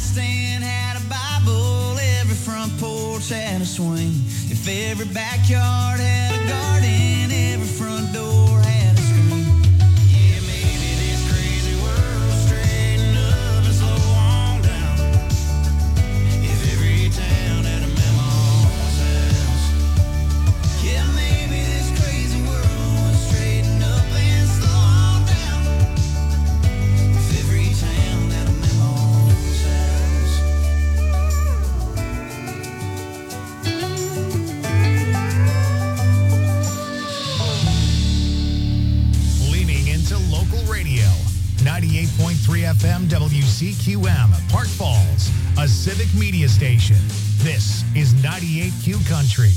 nightstand had a Bible, every front porch had a swing. If every backyard had a garden, every front door had a screen. Yeah, maybe this crazy world straighten up and slow on down. If every town had a Mama's house. Yeah, maybe this crazy world would straighten up and slow on down. If every town had a Mama's house. Leaning into local radio. 98.3 FM WCQM, Park Falls, a civic media station. This is 98Q Country.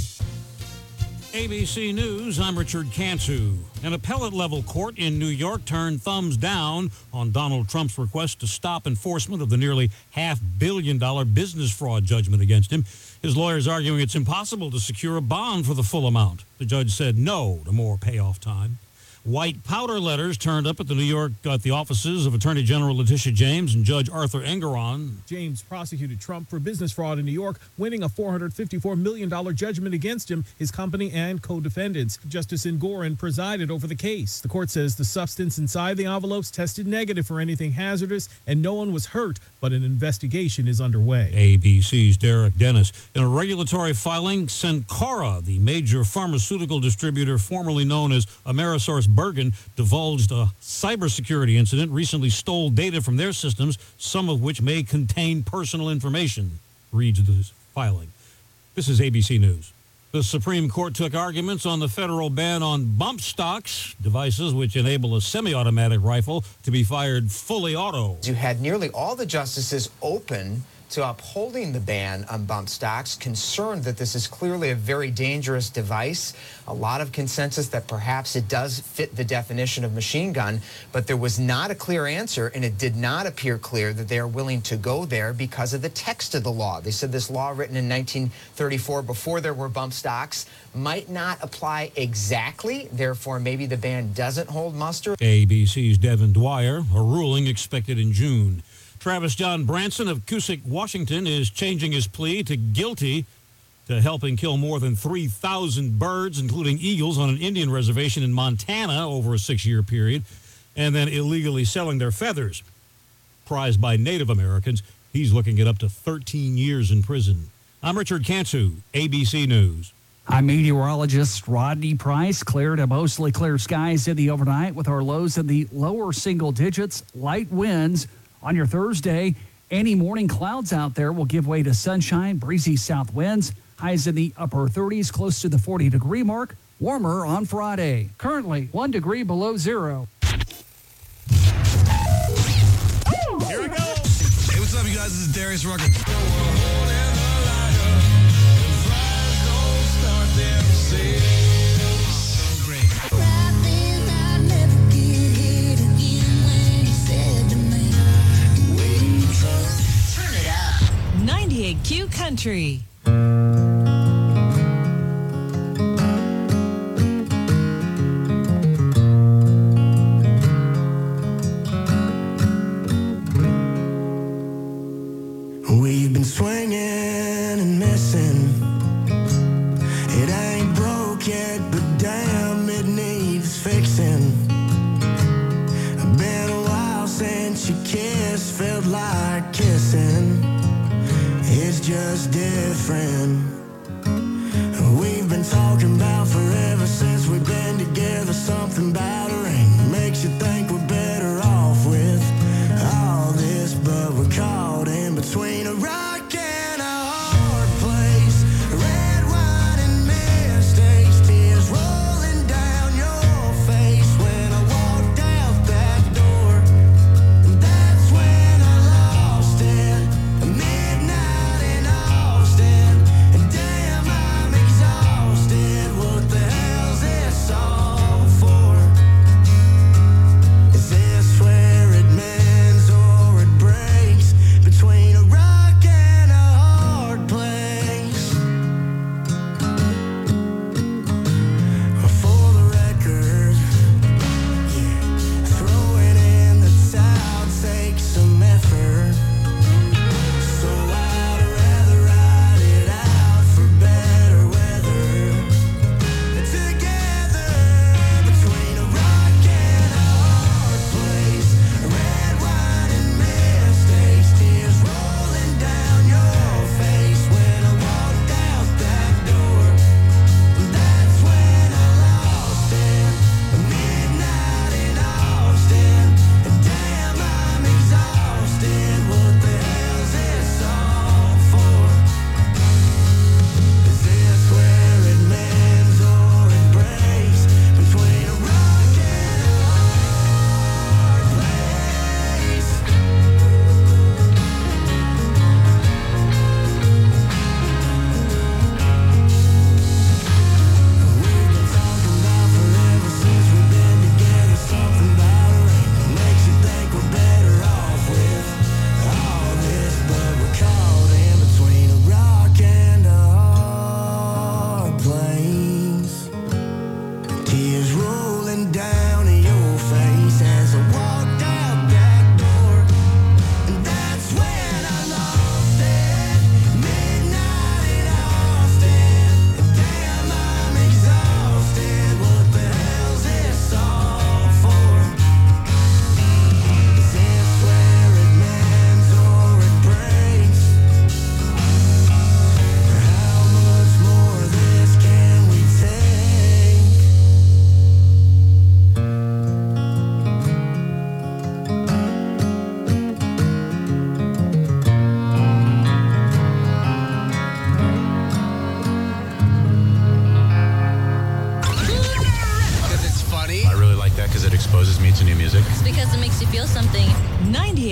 ABC News, I'm Richard Cantu. An appellate-level court in New York turned thumbs down on Donald Trump's request to stop enforcement of the nearly $500 million business fraud judgment against him. His lawyers arguing it's impossible to secure a bond for the full amount. The judge said no to more payoff time. White powder letters turned up at the offices of Attorney General Letitia James and Judge Arthur Engoron. James prosecuted Trump for business fraud in New York, winning a $454 million judgment against him, his company, and co-defendants. Justice Engoron presided over the case. The court says the substance inside the envelopes tested negative for anything hazardous, and no one was hurt, but an investigation is underway. ABC's Derek Dennis. In a regulatory filing, Cencora, the major pharmaceutical distributor formerly known as Amerisource Bergen, divulged a cybersecurity incident, recently stole data from their systems, some of which may contain personal information, reads the filing. This is ABC News. The Supreme Court took arguments on the federal ban on bump stocks, devices which enable a semi-automatic rifle to be fired fully auto. You had nearly all the justices open to upholding the ban on bump stocks, concerned that this is clearly a very dangerous device. A lot of consensus that perhaps it does fit the definition of machine gun, but there was not a clear answer, and it did not appear clear that they are willing to go there because of the text of the law. They said this law, written in 1934, before there were bump stocks, might not apply exactly. Therefore, maybe the ban doesn't hold muster. ABC's Devin Dwyer, a ruling expected in June. Travis John Branson of Cusick, Washington, is changing his plea to guilty to helping kill more than 3,000 birds, including eagles, on an Indian reservation in Montana over a 6-year period, and then illegally selling their feathers, prized by Native Americans. He's looking at up to 13 years in prison. I'm Richard Cantu, ABC News. I'm meteorologist Rodney Price. Clear to mostly clear skies in the overnight with our lows in the lower single digits, light winds. On your Thursday, any morning clouds out there will give way to sunshine, breezy south winds, highs in the upper 30s, close to the 40-degree mark, warmer on Friday. Currently 1 degree below zero. Here we go. Hey, what's up, you guys? This is Darius Rucker. Turn it up. 98Q Country. We've been swinging and missing. It ain't broke yet, but damn, it needs fixing. Been a while since you kissed, felt like kissing. It's just different. We've been talking about forever since we've been together. Something about a ring makes you think we're better off with all this, but we're caught in between a rock and a hard place. Red wine and mistakes, tears rolling down your face when I walked out that door. And that's when I lost it. Midnight in Austin, and damn, I'm exhausted. What the hell's this all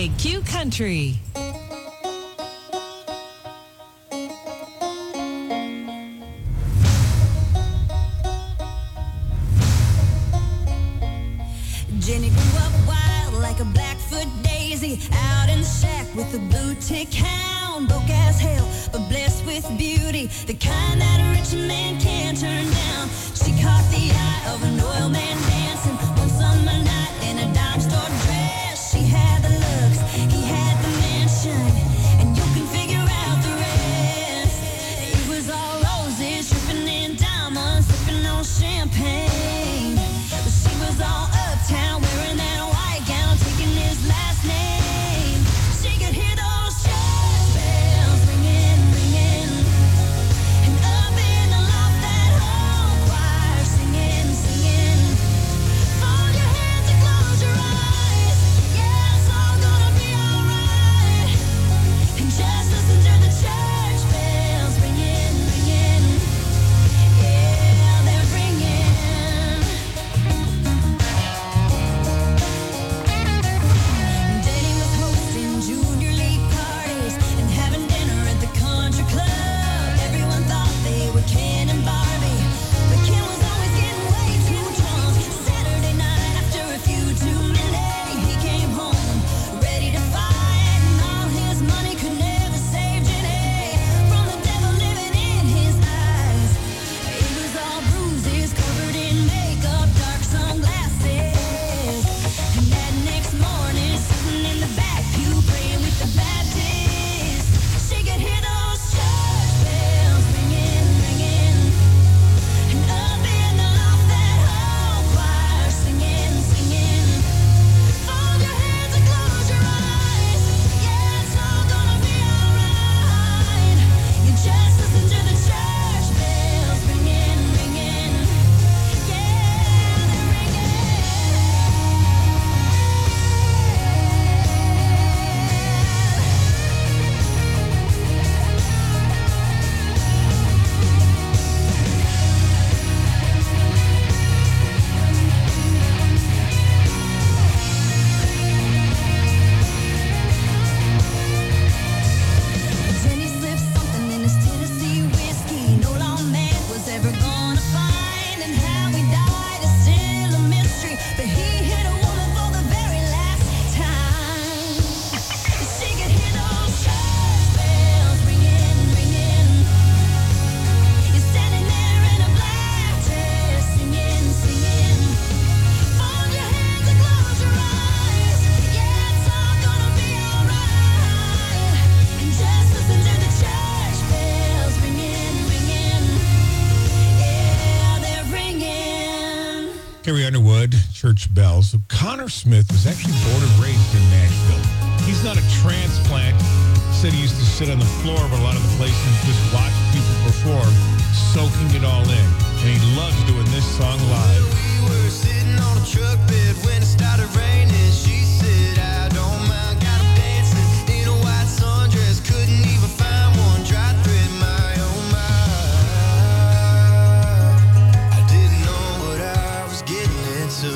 98Q Country. Jenny grew up wild like a Blackfoot daisy, out in the shack with a blue tick hound, broke as hell but blessed with beauty, the kind that a rich man can't turn down. She caught the eye of an oil man dancing one summer night in a dime store dress. She had the looks, he had the mansion, and you can figure out the rest. It was all roses, dripping in diamonds, sipping on champagne. But she was all uptown, wearing that white gown, taking his last name. She could hear those church bells ringing, ringing, and up in the loft that whole choir singing, singing. Fold your hands and close your eyes, yeah, it's all gonna be alright. And just listen to the church bells ringing, ringing, yeah, they're ringing. Danny was hosting junior league parties and having dinner at the country club. Everyone thought they were Ken and Barbie, but Ken was always getting way too drunk. Saturday night after a few too many, he came home ready to fight, and all his money could never save Jenny from the devil living in his eyes. It was all bruises, covered in makeup, dark sunglasses. And that next morning, sitting in the back pew, praying with the Baptist, she could hear those church bells ringing, ringing. And up in the loft, that whole choir singing, singing. Fold your hands and close your eyes, yeah, it's all gonna be alright. You just listen to the church bells ringing, ringing, yeah, they're ringing. Jenny slipped something in his Tennessee whiskey no lawman was ever gonna find, and how he died is still a mystery, but he hit a woman for the very last time. She could hear those church bells ringing, ringing. You're standing there in a black dress, singing, singing. Fold your hands and close your eyes, yeah, it's all gonna be alright. And just listen to the church bells ringing, ringing, yeah, they're ringing. Carrie Underwood, Church Bells. So Connor Smith was actually born and raised in Nashville. He's not a transplant. Said he used to sit on the floor of a lot of the places and just watch people perform, soaking it all in. And he loves doing this song live. We were sitting on a truck bed when it started raining. She said, I don't mind, got him dancing in a white sundress. Couldn't even find one dry thread in my own mind. I didn't know what I was getting into.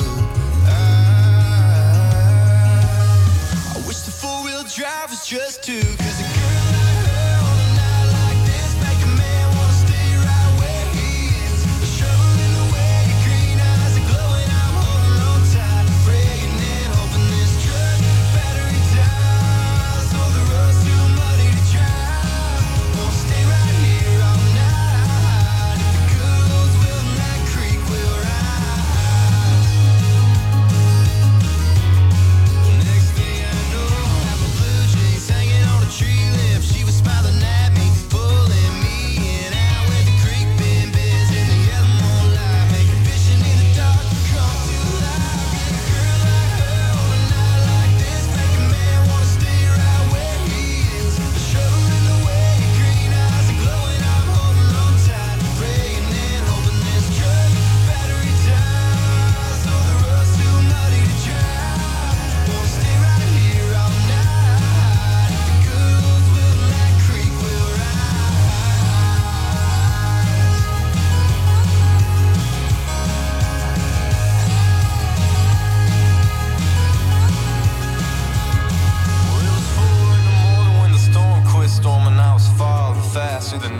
I wish the four-wheel drive was just two, 'cause a girl like her on a night like this make a man wanna stay right where he is. The trouble in the way your green eyes are glowing, I'm holding on tight, praying and hoping this truck battery dies. So the road's too muddy to drive, won't stay right here all night. If the good Lord's will, that creek will rise. Next thing I know, I have my blue jeans hanging on a tree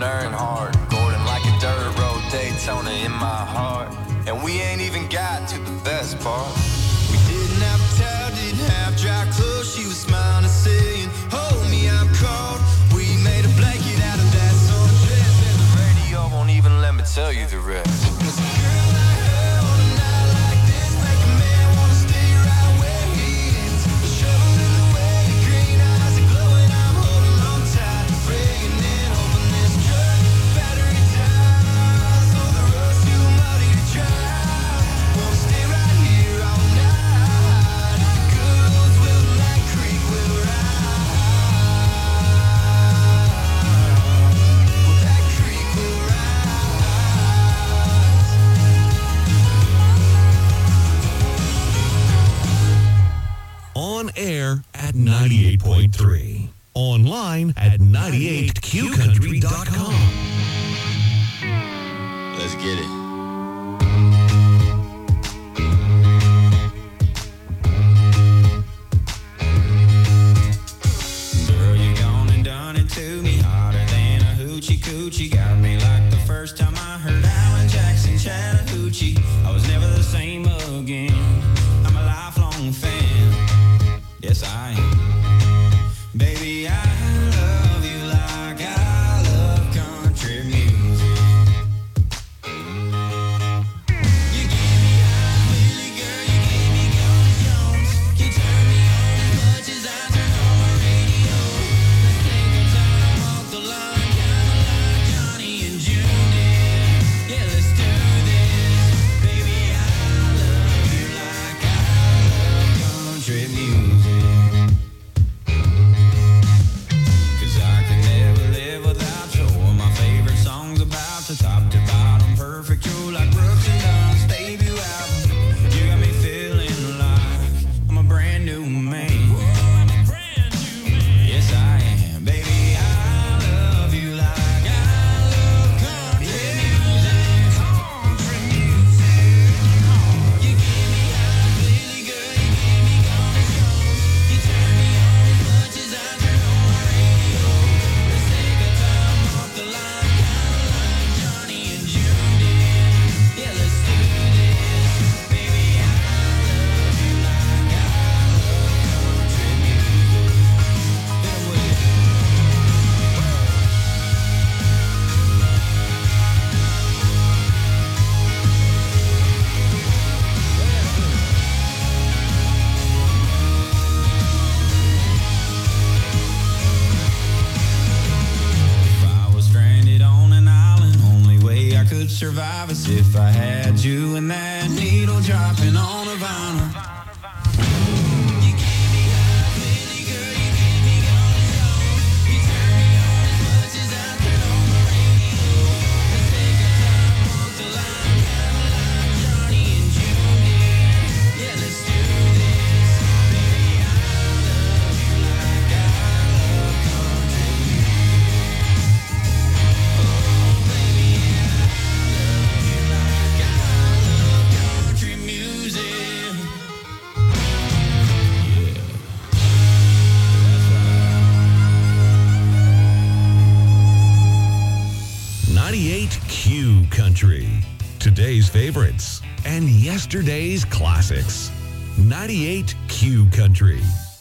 Earnhardt. Gordon like a dirt road Daytona in my heart. And we ain't even got to the best part. We didn't have a towel, didn't have dry clothes. She was smiling, saying, hold me, I'm cold. We made a blanket out of that sundress, and the radio won't even let me tell you the rest. On air at 98.3. Online at 98qcountry.com. Let's get it. Girl, you gone and done it to me harder than a hoochie coochie. Got me like the first time I heard Alan Jackson Chattahoochee. I was never the same again. I'm a lifelong fan. Yes, I am. Baby, I love you like I love country music. You gave me eyes, Willie, girl, you gave me Golden Jones. You turn me on as much as I turn on my radio. Let's take our time off the line, kinda like Johnny and June did. Yeah, let's do this. Baby, I love you like I love country music. Top to bottom, perfect, you're like Brooks and Dunn's debut album. You got me feeling like I'm a brand new man. I'm a brand new man. Yes, I am. Baby, I love you like I love country music. Country music. You gave me eyes, Lily girl, you gave me Golden Jones. You turn me on as much as I turn on my radio. Let's take our time off the line. Survive as if I had you and that needle dropping on a vinyl. You gave me eyes, Lily girl, you gave me Golden Jones. You turn me on as much as I turn on my radio. Let's take our time off the line, kinda like Johnny and June did. Yeah, let's do this. Baby, I love you like I love country music. Oh, baby, country music. Yeah. That's right. 98Q Country. Today's favorites and yesterday's classics. 98Q Country.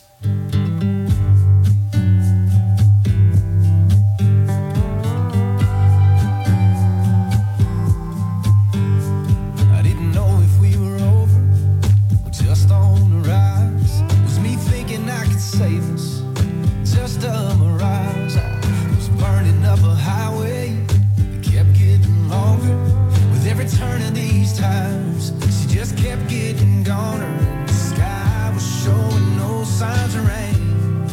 Save us, just a mirage. I was burning up a highway that kept getting longer with every turn of these times. She just kept getting goner. The sky was showing no signs of rain.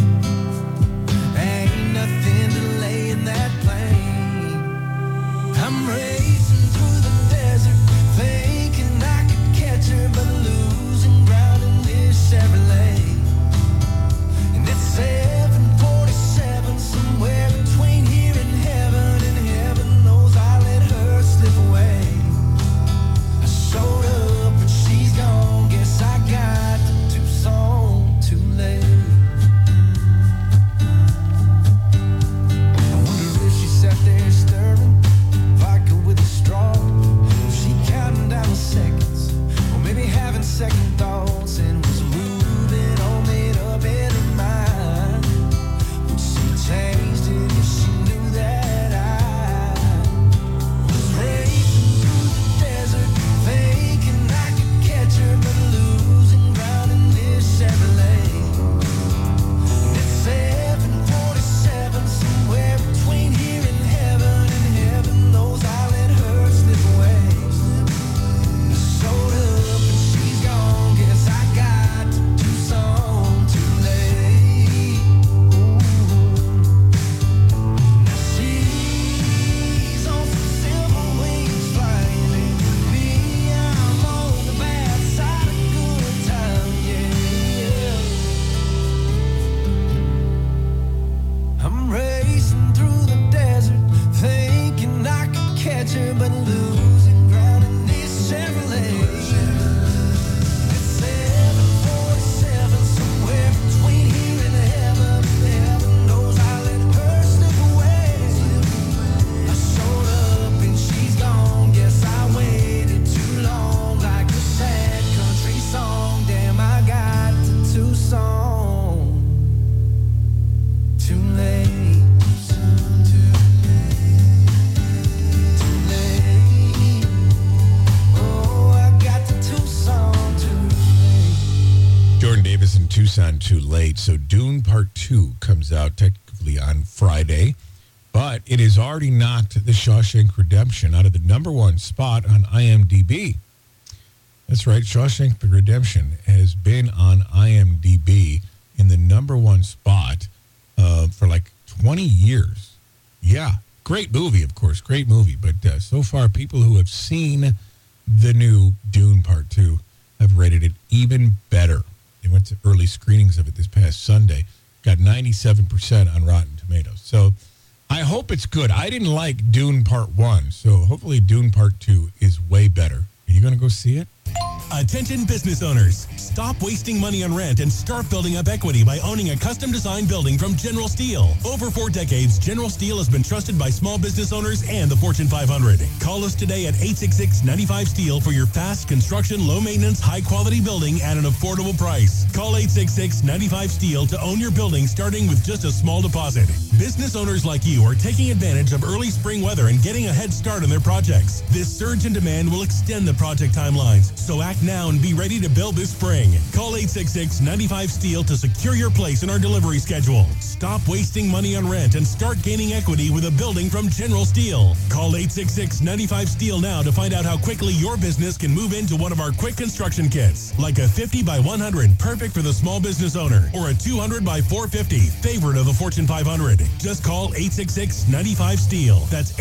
Tucson too late. So Dune Part 2 comes out technically on Friday, but it has already knocked The Shawshank Redemption out of the #1 spot on IMDb. That's right. Shawshank Redemption has been on IMDb in the #1 spot for like 20 years. Yeah. Great movie, of course. Great movie. But so far, people who have seen the new Dune Part 2 have rated it even better. They went to early screenings of it this past Sunday. Got 97% on Rotten Tomatoes. So I hope it's good. I didn't like Dune Part 1, so hopefully Dune Part 2 is way better. Are you going to go see it? Attention business owners. Stop wasting money on rent and start building up equity by owning a custom-designed building from General Steel. Over 4 decades, General Steel has been trusted by small business owners and the Fortune 500. Call us today at 866-95-STEEL for your fast construction, low-maintenance, high-quality building at an affordable price. Call 866-95-STEEL to own your building starting with just a small deposit. Business owners like you are taking advantage of early spring weather and getting a head start on their projects. This surge in demand will extend the project timelines, so act now and be ready to build this spring. Call 866-95-STEEL to secure your place in our delivery schedule. Stop wasting money on rent and start gaining equity with a building from General Steel. Call 866-95-STEEL now to find out how quickly your business can move into one of our quick construction kits, like a 50 by 100, perfect for the small business owner, or a 200 by 450, favorite of the Fortune 500. Just call 866-95-STEEL. That's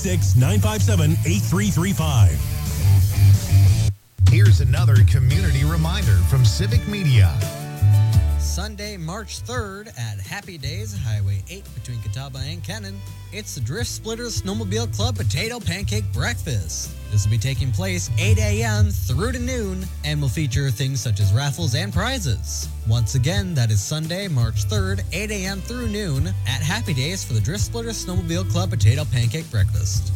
866-957-8335. Here's another community reminder from Civic Media. Sunday, March 3rd at Happy Days, Highway 8 between Catawba and Kennon. It's the Drift Splitters Snowmobile Club Potato Pancake Breakfast. This will be taking place 8 a.m. through to noon and will feature things such as raffles and prizes. Once again, that is Sunday, March 3rd, 8 a.m. through noon at Happy Days for the Drift Splitters Snowmobile Club Potato Pancake Breakfast.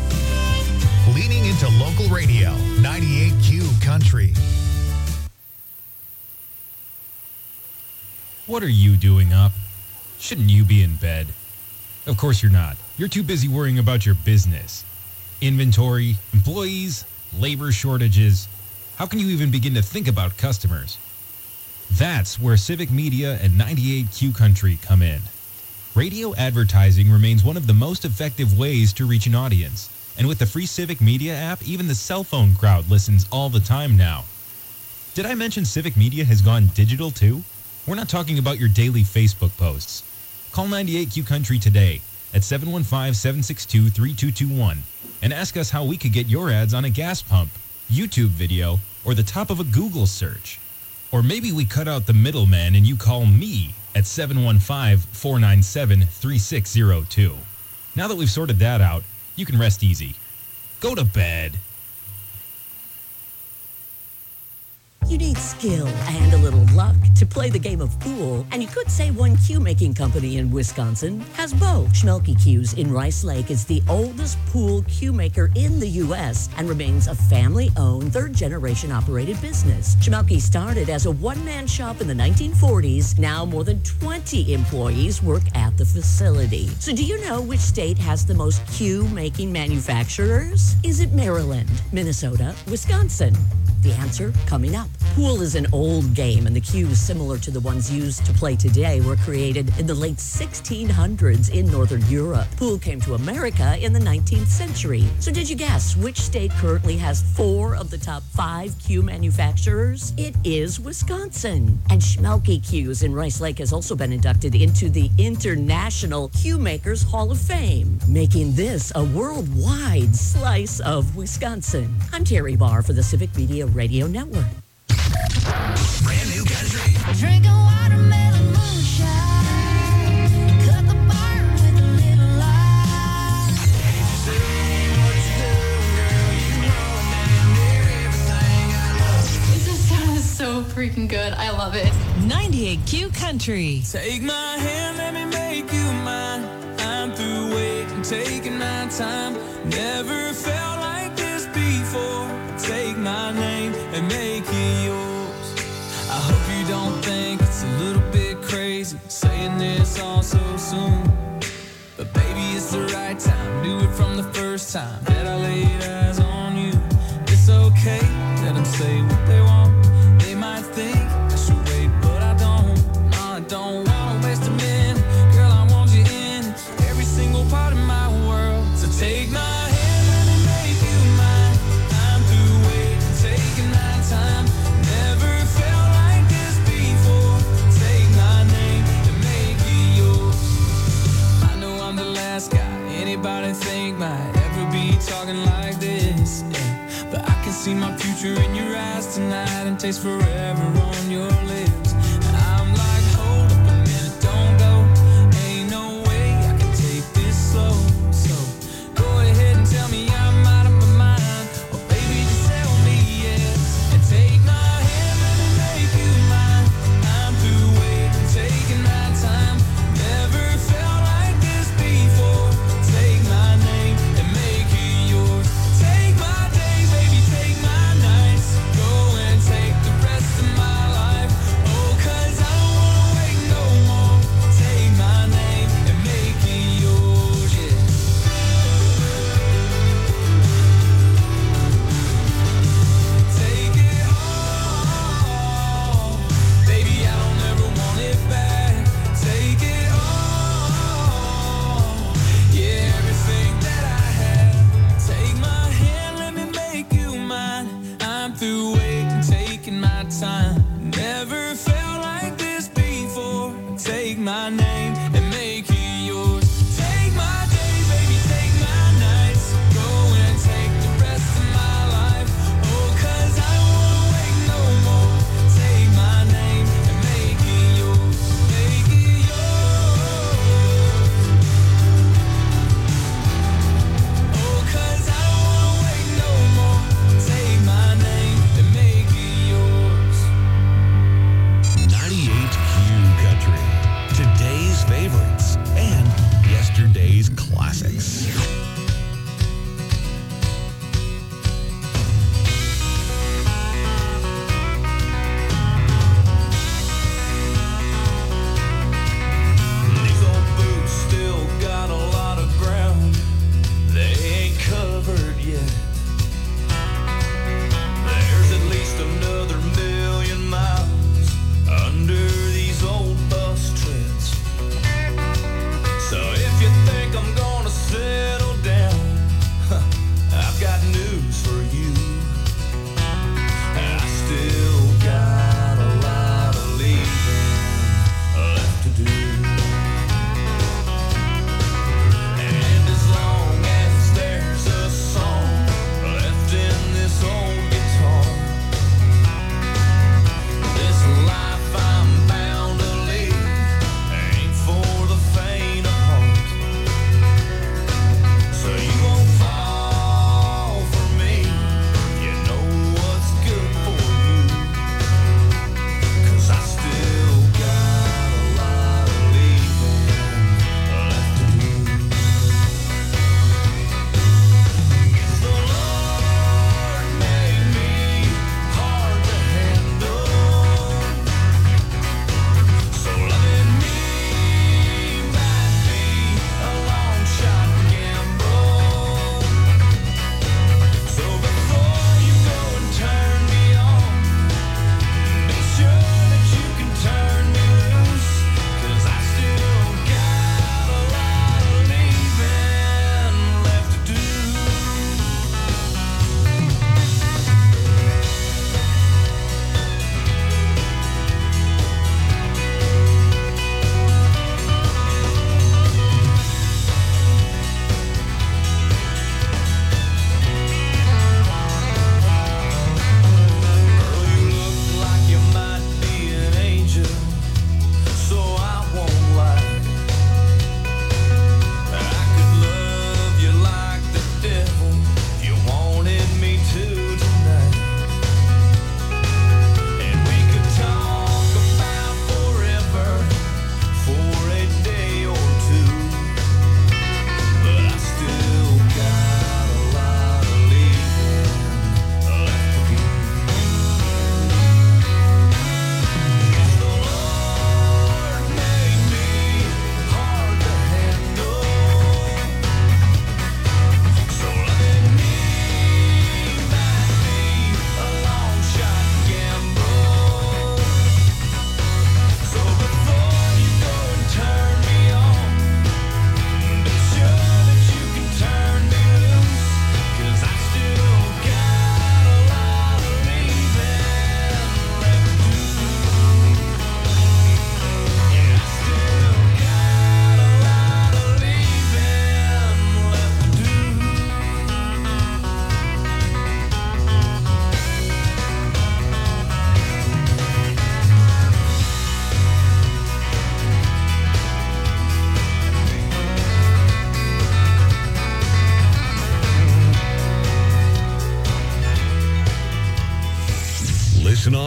Leaning into local radio, 98Q Country. What are you doing up? Shouldn't you be in bed? Of course you're not. You're too busy worrying about your business. Inventory, employees, labor shortages. How can you even begin to think about customers? That's where Civic Media and 98Q Country come in. Radio advertising remains one of the most effective ways to reach an audience. And with the free Civic Media app, even the cell phone crowd listens all the time now. Did I mention Civic Media has gone digital too? We're not talking about your daily Facebook posts. Call 98Q Country today at 715-762-3221 and ask us how we could get your ads on a gas pump, YouTube video, or the top of a Google search. Or maybe we cut out the middleman and you call me at 715-497-3602. Now that we've sorted that out, you can rest easy. Go to bed. You need skill and a little luck to play the game of pool, and you could say one cue-making company in Wisconsin has both. Schmelke Cues in Rice Lake is the oldest pool cue maker in the U.S. and remains a family-owned, third-generation operated business. Schmelke started as a one-man shop in the 1940s. Now more than 20 employees work at the facility. So do you know which state has the most cue-making manufacturers? Is it Maryland, Minnesota, Wisconsin? The answer coming up. Pool is an old game, and the cues similar to the ones used to play today were created in the late 1600s in Northern Europe. Pool came to America in the 19th century. So did you guess which state currently has 4 of the top 5 cue manufacturers? It is Wisconsin. And Schmelke Cues in Rice Lake has also been inducted into the International Cue Makers Hall of Fame, making this a worldwide slice of Wisconsin. I'm Terry Barr for the Civic Media Radio Network. Brand new country. Drinking watermelon moonshine. Cut the bar with a little light. This sounds so freaking good. I love it. 98Q Country. Take my hand, let me make you mine. I'm through waiting, taking my time. Never felt like this before. Take my name and make it yours. I hope you don't think it's a little bit crazy saying this all so soon. But baby, it's the right time. Do it from the first time that I laid eyes on you. It's okay, let them say what they want. They might think I should wait, but I don't. talking like this, yeah. But I can see my future in your eyes tonight and taste forever on your lips. And I'm like, hold up a minute, don't go. Ain't no way I can take this slow. So go ahead and tell me I'm out of my mind. Or baby, just tell me yes. And take my hand, let me make you mine. I'm through waiting, taking my time. Never felt like this before. Take my name and make it yours. Take my days, baby, take my nights. Go and take the rest of my life.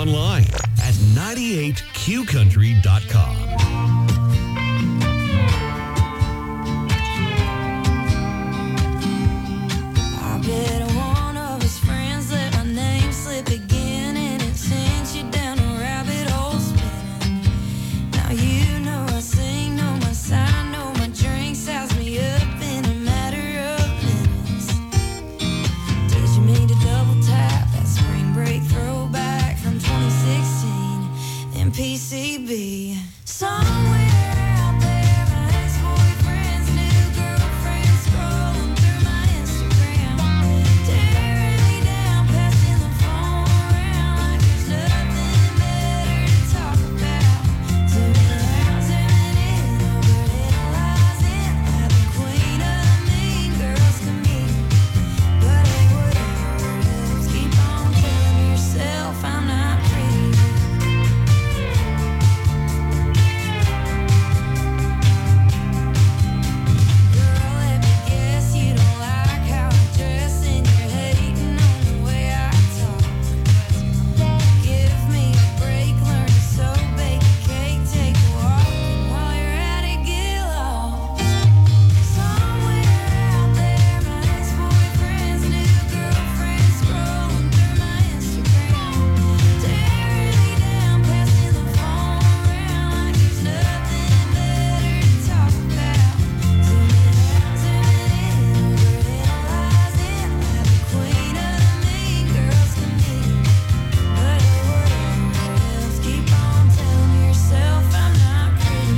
online at 98qcountry.com. I bet one of his friends let my name slip again, and it sends you down a rabbit hole spinning. Now you know I sing, know my sign, know my drink, size me up in a matter of minutes. Teaching me to double tap that spring break throwback from 2016 in PCB. Somewhere out there, my ex-boyfriend's new girlfriend scrolling through my Instagram, tearing me down, passing the phone around like there's nothing better to talk about. Zooming out, zooming in, overanalyzing like the queen of the mean girls comedian. But hey, whatever else, keep on telling yourself I'm not pretty. Girl, let me guess you don't like how I dress, and you're hating on the way I talk. Give me a break, learn to sew, bake a cake, take a walk, and while you're at it, get lost. Somewhere out there, my ex-boyfriend's new girlfriend scrolling through my Instagram, tearing me down, passing the phone around like there's nothing better to talk about. Zooming out, zooming in, overanalyzing like the queen of the mean girls comedian. But hey, whatever else, keep on telling yourself I'm not pretty.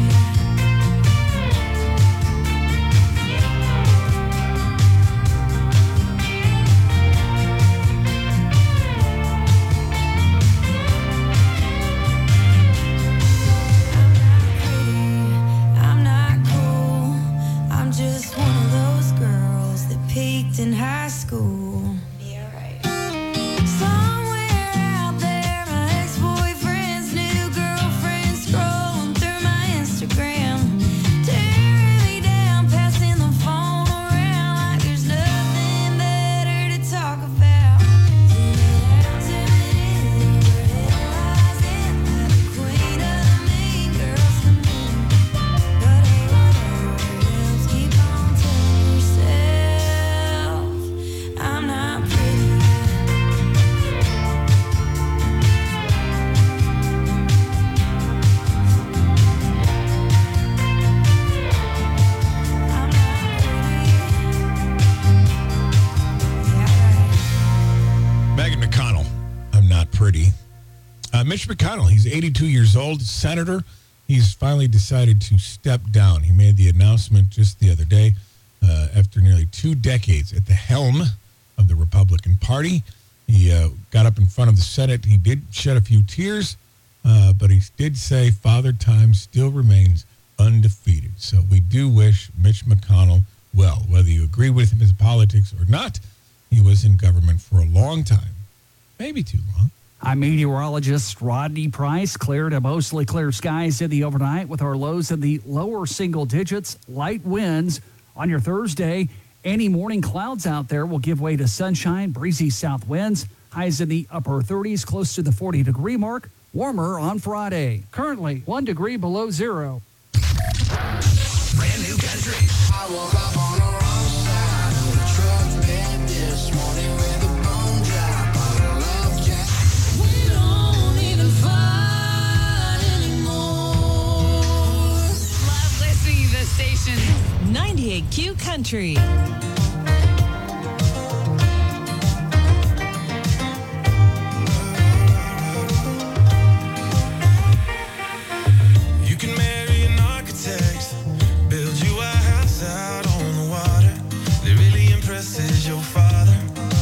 I'm not cool, I'm just one of those girls that peaked in high school. Yeah, right. Somewhere out there, my ex-boyfriend's new girlfriend scrolling through my Instagram, tearing me down, passing the phone around like there's nothing better to talk about. Zooming out, zooming in, overanalyzing like the queen of the mean girls comedian. But hey, whatever else, keep on telling yourself I'm not pretty. I'm not pretty. Yeah, right. Megan McConnell, I'm not pretty. Mitch McConnell, he's 82 years old, senator. He's finally decided to step down. He made the announcement just the other day after nearly 2 decades at the helm of the Republican Party. He got up in front of the Senate. He did shed a few tears, but he did say Father Time still remains undefeated. So we do wish Mitch McConnell well, whether you agree with him in politics or not. He was in government for a long time, maybe too long. I'm meteorologist Rodney Price. Clear to mostly clear skies in the overnight with our lows in the lower single digits. Light winds on your Thursday. Any morning clouds out there will give way to sunshine, breezy south winds. Highs in the upper 30s, close to the 40-degree mark. Warmer on Friday. Currently 1 degree below zero. Brand new country. I woke up on the wrong side of the truck bed this morning with a bone drop on a love jack. We don't even fight anymore. Love listening to this station. 98Q Country. You can marry an architect, build you a house out on the water that really impresses your father.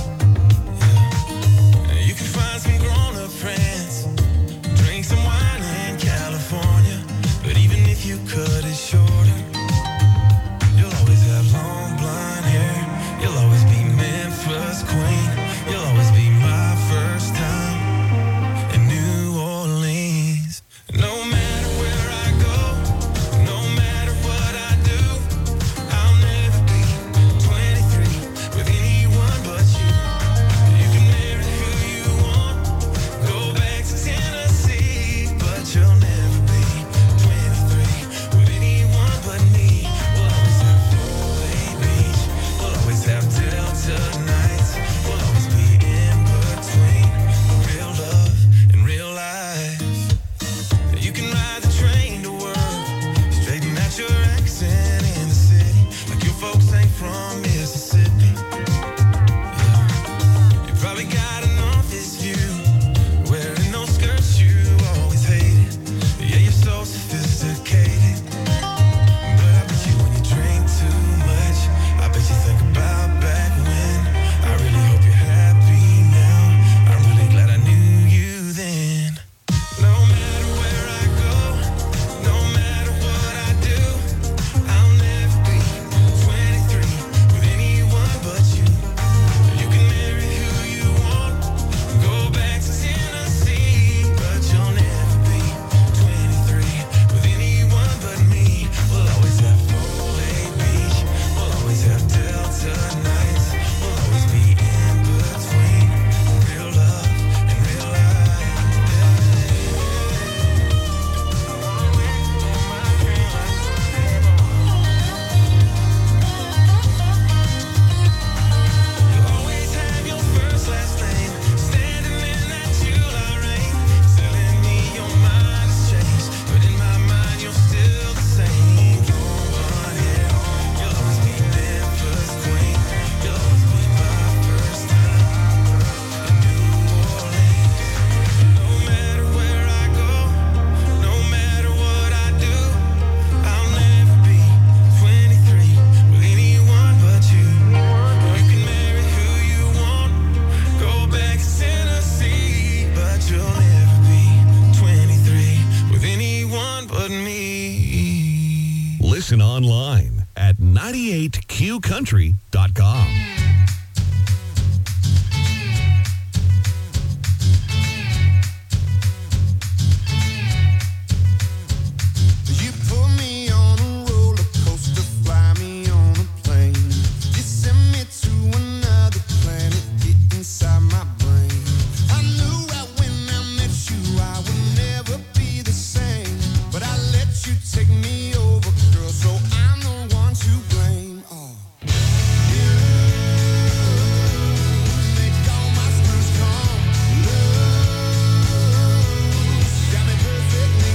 Yeah. You can find some grown-up friends, drink some wine in California, but even if you cut it shorter, you'll always have long blonde hair online at 98qcountry.com. You put me on a roller coaster, fly me on a plane. You send me to another planet, get inside my brain. I knew right when I met you I would never be the same, but I let you take me over, girl, so I'm the one to blame. Oh. You make all my screws come loose, got me perfectly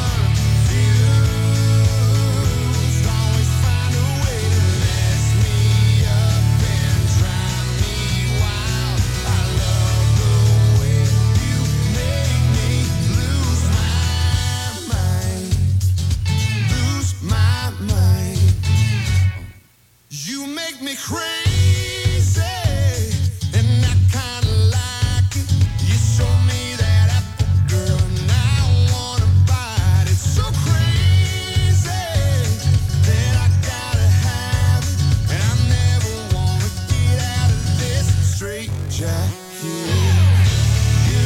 confused. Always find a way to mess me up and drive me wild. I love the way you make me lose my mind, lose my mind. You make me crazy, and I kinda like it. You show me that apple, girl, and I wanna bite it. So crazy that I gotta have it, and I never wanna get out of this straight jacket. You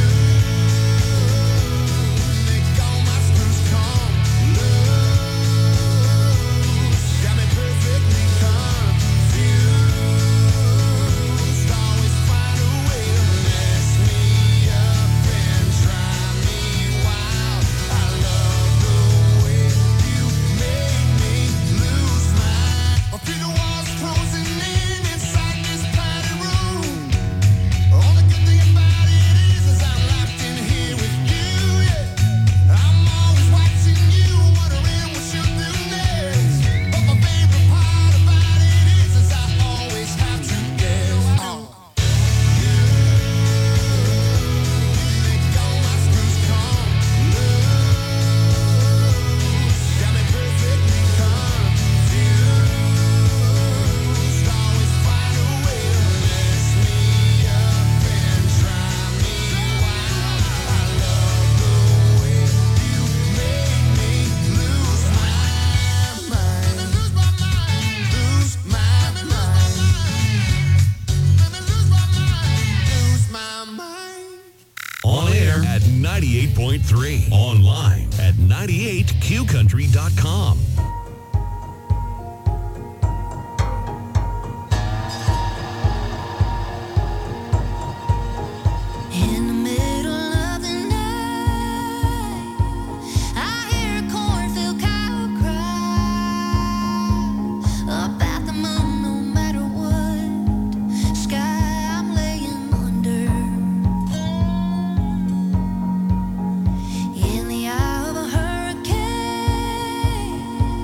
make all my screws come loose, got me perfectly confused. Always find a way to mess me up and drive me wild. I love the way you make me lose my. I feel the walls closing in inside this padded room. Only good thing about it is I'm locked in here with you, yeah. I'm always watching you, wondering what you'll do next. But my favorite part about it is I always have to guess. You make all my screws come loose, got me perfectly confused. Always find a way to mess me up and drive me wild. I love the way you make me lose my mind, lose my mind, lose my mind, lose my mind. On air at 98.3. Online at 98qcountry.com. In the middle of the night, I hear a cornfield cow cry up at the moon. No matter what sky I'm laying under, in the eye of a hurricane,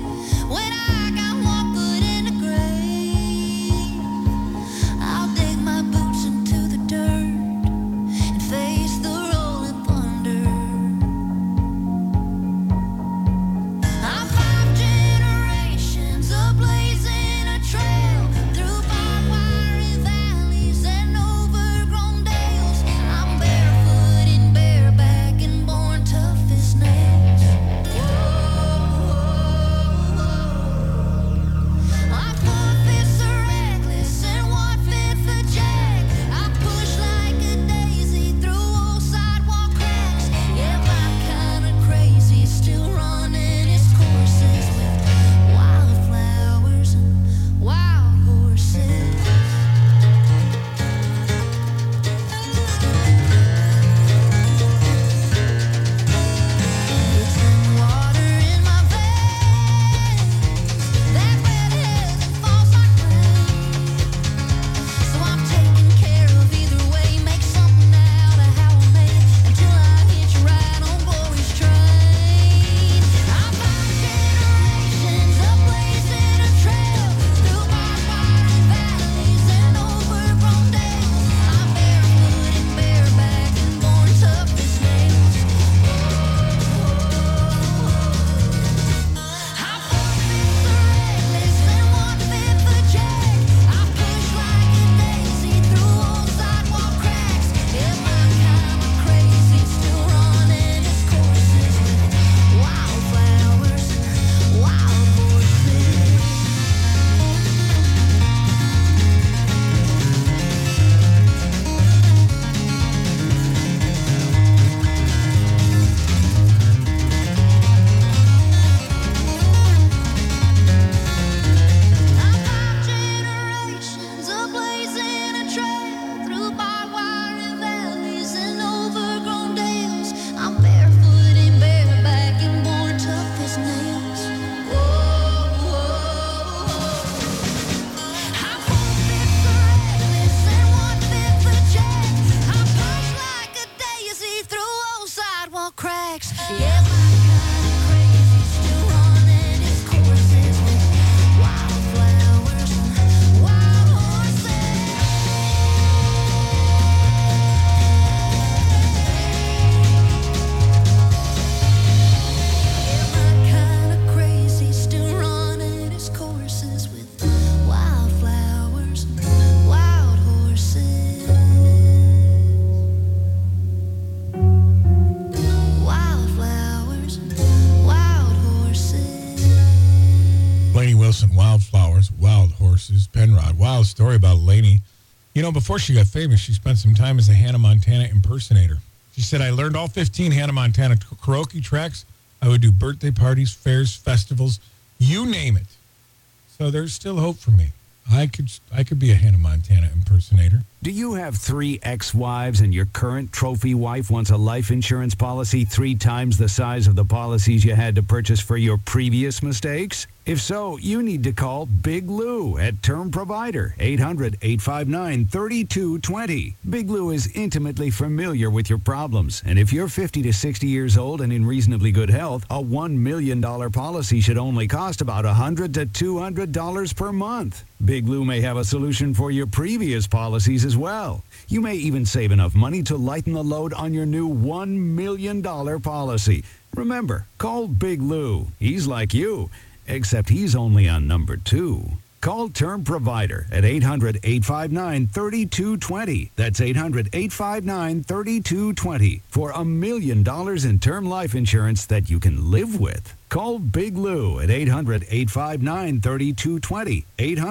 flowers, wild horses, Penrod. Wild story about Lainey. You know, before she got famous, she spent some time as a Hannah Montana impersonator. She said, I learned all 15 Hannah Montana karaoke tracks. I would do birthday parties, fairs, festivals, you name it. So there's still hope for me. I could be a Hannah Montana impersonator. Do you have 3 ex-wives and your current trophy wife wants a life insurance policy 3 times the size of the policies you had to purchase for your previous mistakes? If so, you need to call Big Lou at Term Provider, 800-859-3220. Big Lou is intimately familiar with your problems, and if you're 50 to 60 years old and in reasonably good health, a $1 million policy should only cost about $100 to $200 per month. Big Lou may have a solution for your previous policies as well. You may even save enough money to lighten the load on your new $1 million policy. Remember, call Big Lou. He's like you, except he's only on number 2. Call Term Provider at 800-859-3220. That's 800-859-3220 for $1 million in term life insurance that you can live with. Call Big Lou at 800-859-3220.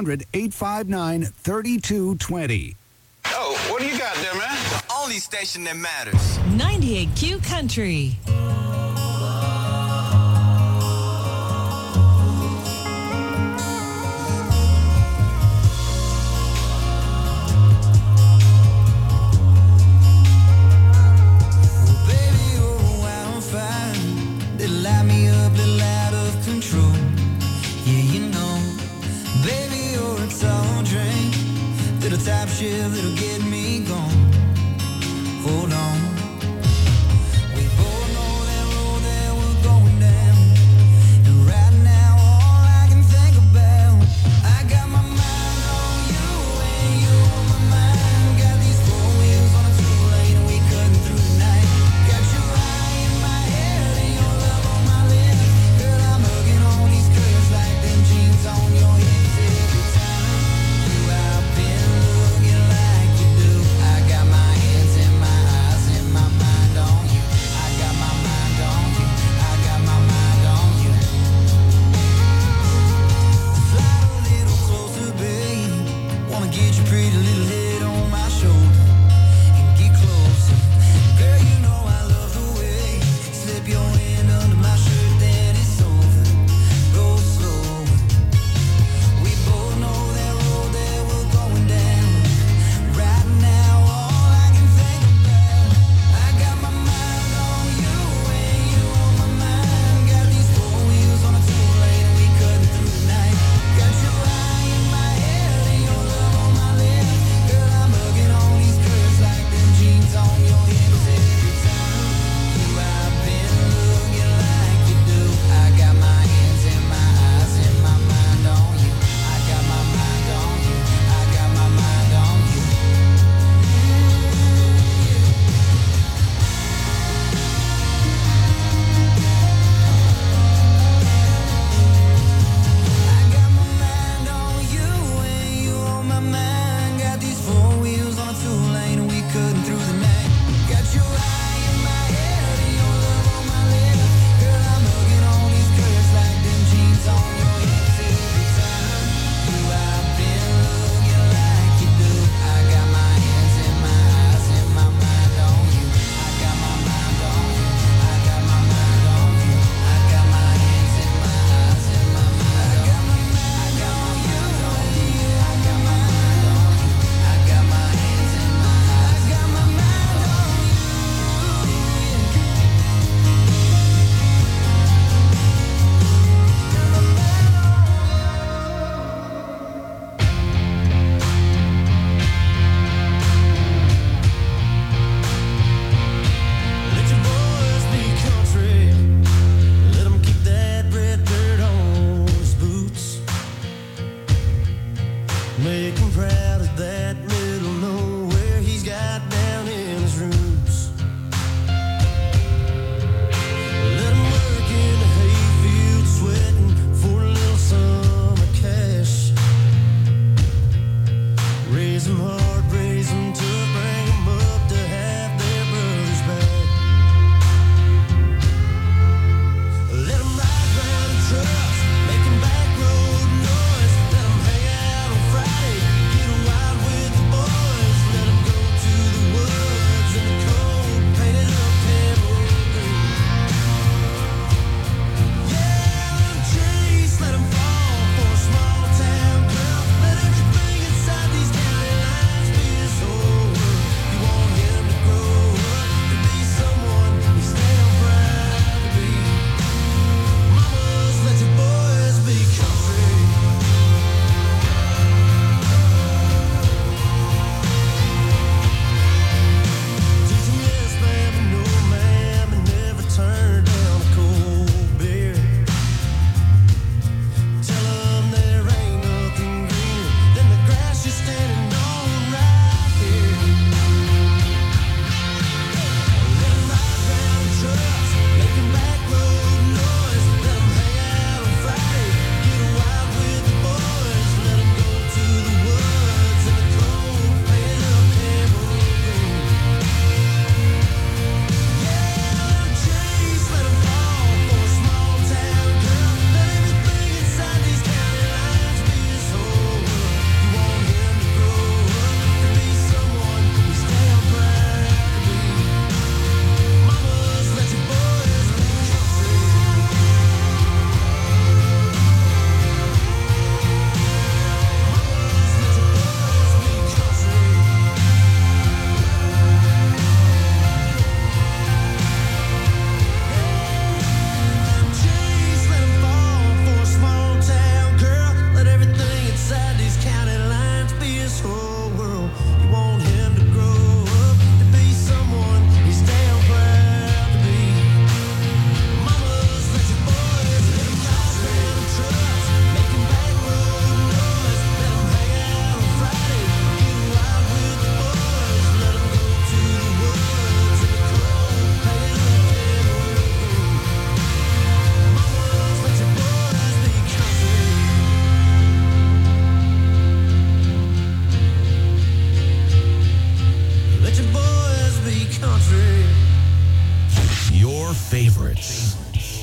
800-859-3220. Oh, what do you got there, man? The only station that matters. 98Q Country. Light me up, little out of control. Yeah, you know, baby, you're a tall drink, little top shift that'll get me gone. Hold on. We both know that road that we're going down, and right now all I can think about, I got my mind on you and you on my mind. Got these 4 wheels on a 2-lane and we cutting through the night. Got your eye in my head and your love on my lips. Girl, I'm hugging on these curves like them jeans on your hips. Every time you out been looking like you do, I got my hands in my eyes and my mind on you. I got my mind on you. I got my mind on you. Slide a little closer, babe. Wanna get your pretty little head on my shoulder and get closer. Girl, you know I love the way you slip your hand under my shirt, then it's over. Go slow. We both know that road that we're going down. Right now, all I can think about, I got my mind on you and you on my mind. Got these 4 wheels on a 2-lane and we cutting through the night. Got your eye in my head and your love on my lips. Girl, I'm hugging on these curves like them jeans on your hips. Every time you out been looking like you do, I got my hands in my eyes and my mind on you. I got my mind on you. I got my mind on you. I got my mind on you and you on my mind. Got these 4 wheels on a 2-lane and we cutting through the night. Got your eye in my head and your love on my lips. Girl, I'm hugging on these curves like them jeans on your hips. Every time you out been looking like you do, I got my hands in my eyes and my mind on you. I got my mind on you. I got my mind on you. I got my hands in my eyes and my mind. I got my mind on you and you. I got my mind on you. I got my hands in my eyes. I got my mind on you. Let your boys be country. Let 'em keep that red dirt on his boots. Make him proud of that little nowhere he's got down in his roots. Let him work in the hayfield sweating for a little summer cash. Raise 'em hard, raise 'em tough, bring 'em up to have their brothers back. Let 'em ride round in trucks, making back road noise.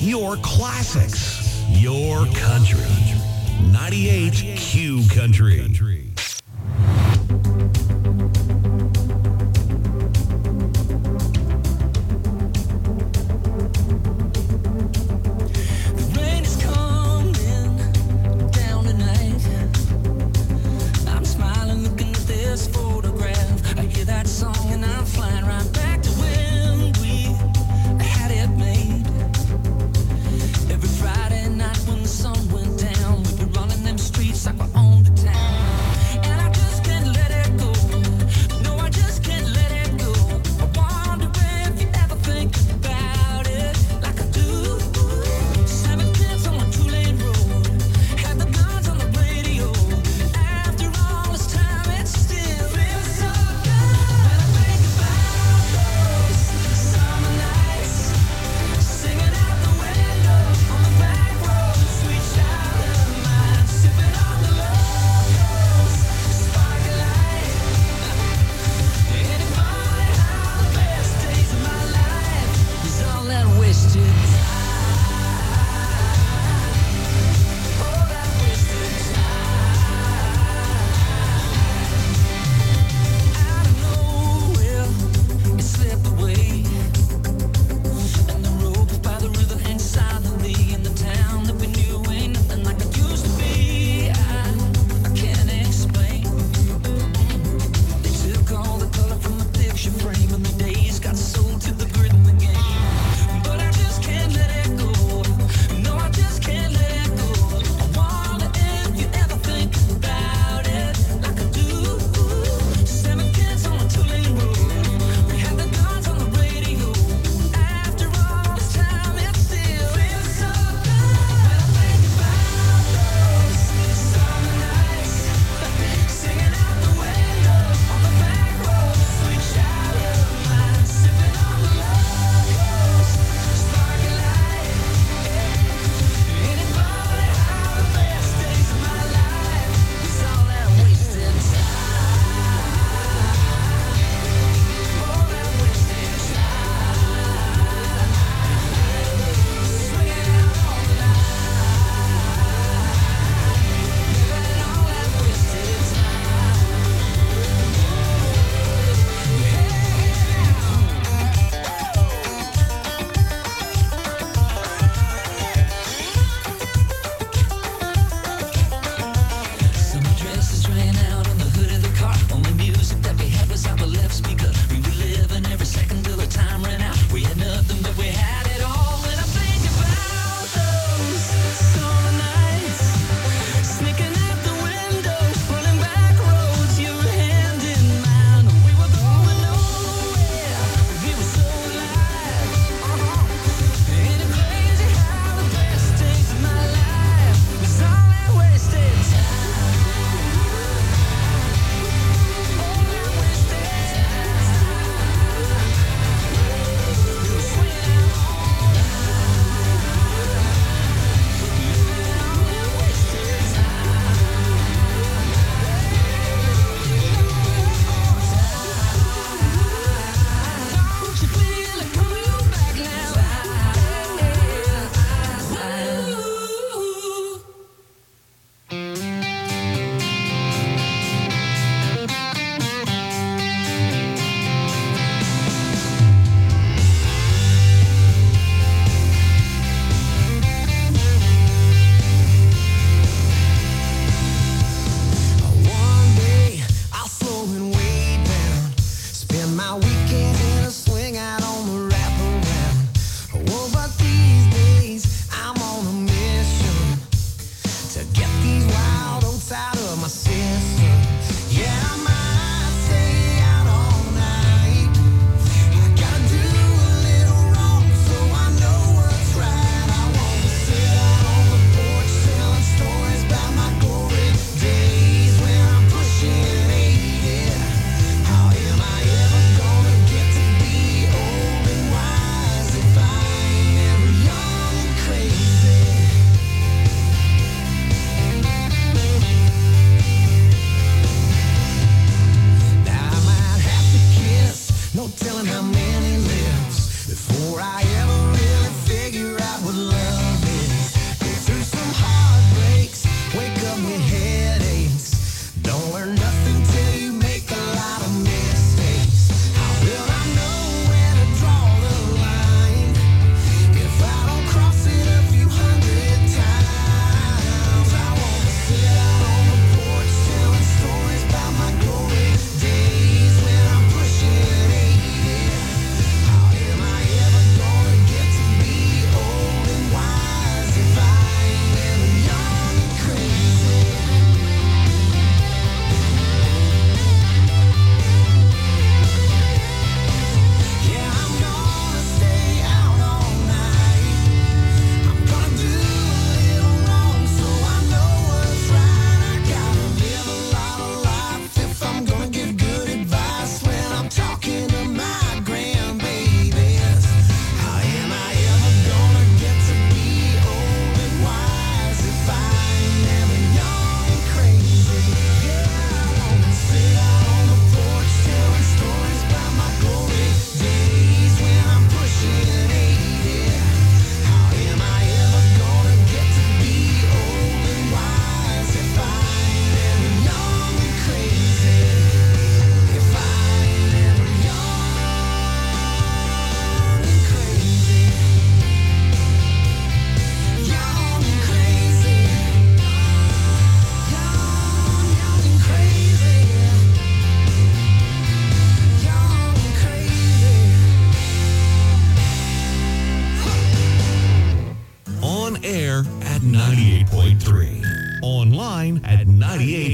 your classics, your country. 98 Q Country. Rain is coming down tonight. I'm smiling looking at this photograph. I hear that song and I'm flying right back to when we had it made. Every Friday night when the sun went down, we'd be running them streets like we're on the town. And I just can't let it go. No, I just can't let it go. I wonder if you ever think about it like I do. 7 kids on a 2-lane road, had the guns on the radio. After all this time, it still feels so good when I think about those summer nights, singing out the window on the back road, sweet child of mine, sipping on the locals, sparkling light. Anybody how the best days of my life is all that wasted time. All that wasted time. Out of nowhere, it slipped away. And the rope by the river hangs silently in the town that we knew ain't nothing like it used to be. I can't explain. They took all the color from the picture frame and the days got sold to the grid and the game. But I just can't let it go. No, I just can't let it go. I wonder if you ever think about it like I do. 7 kids on a 2-lane road. We had the guns on the radio. After all this time, it still feels so good when I think about those summer nights, singing out the window on the back road, sweet child of mine, sipping on the locals, sparkling light. Anybody how the best days of my life is all that wasted time. All that wasted time. Swinging out all night. Living all that wasted Summer dresses ran out on the hood of the car. Only music that we had was out the left speaker. We were living every second till the time ran out. We had nothing, but we had it all. When I think about those summer nights, sneaking out the window, running back roads, your hand in mine. We were going nowhere. We were so alive. Ain't it crazy how the best days of my life was all that wasted time? All that wasted time.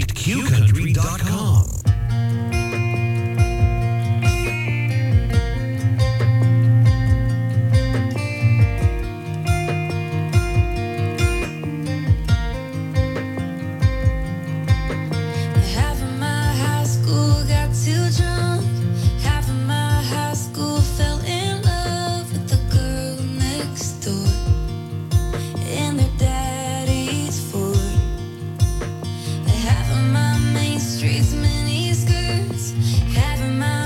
98qcountry.com. Half of my high school got too drunk. Half of my high school fell in love with the girl next door in their daddy's Ford. Half of my main street's mini skirts. Half of my